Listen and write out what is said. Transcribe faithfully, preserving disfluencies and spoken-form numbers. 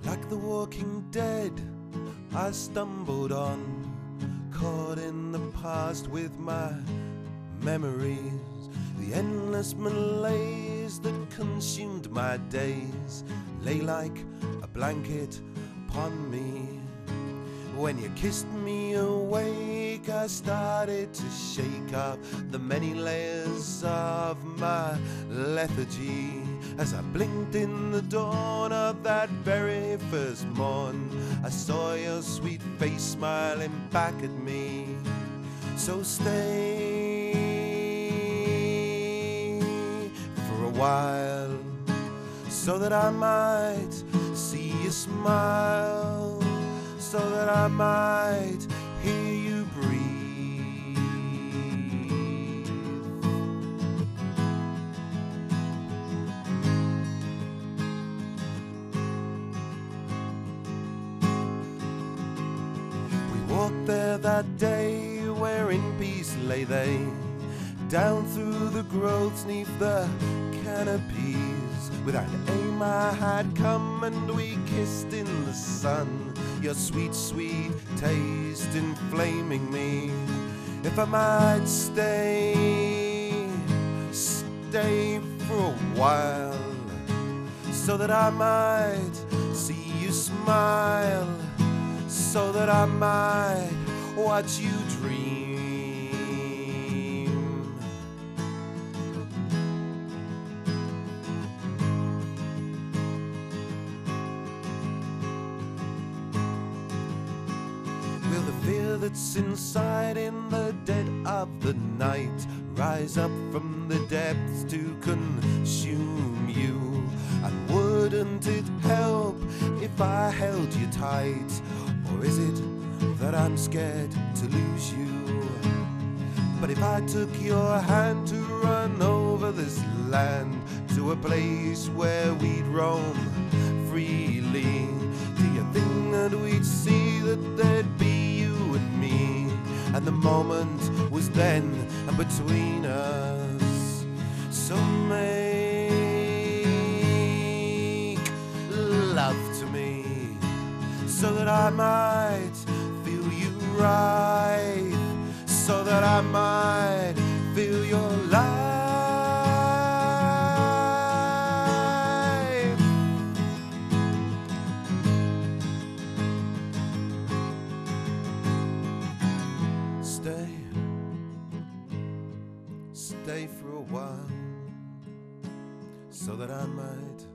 Like the walking dead, I stumbled on, caught in the past with my memories. The endless malaise that consumed my days lay like a blanket upon me. When you kissed me awake, I started to shake off the many layers of my lethargy. As I blinked in the dawn of that very first morn, I saw your sweet face smiling back at me. So stay for a while, so that I might see you smile, so that I might hear you breathe. We walked there that day where in peace lay they, down through the growths neath the canopies. Without aim I had come and we kissed in the sun, your sweet, sweet taste inflaming me. If I might stay, stay for a while, so that I might see you smile, so that I might watch you dream. Will the fear that's inside in the dead of the night rise up from the depths to consume you? And wouldn't it help if I held you tight? Or is it that I'm scared to lose you? But if I took your hand to run over this land to a place where we'd roam freely, do you think that we'd see that there'd be you and me, and the moment was then and between us? So make love to me, so that I might feel you right, so that I might feel your life. Stay, stay for a while, so that I might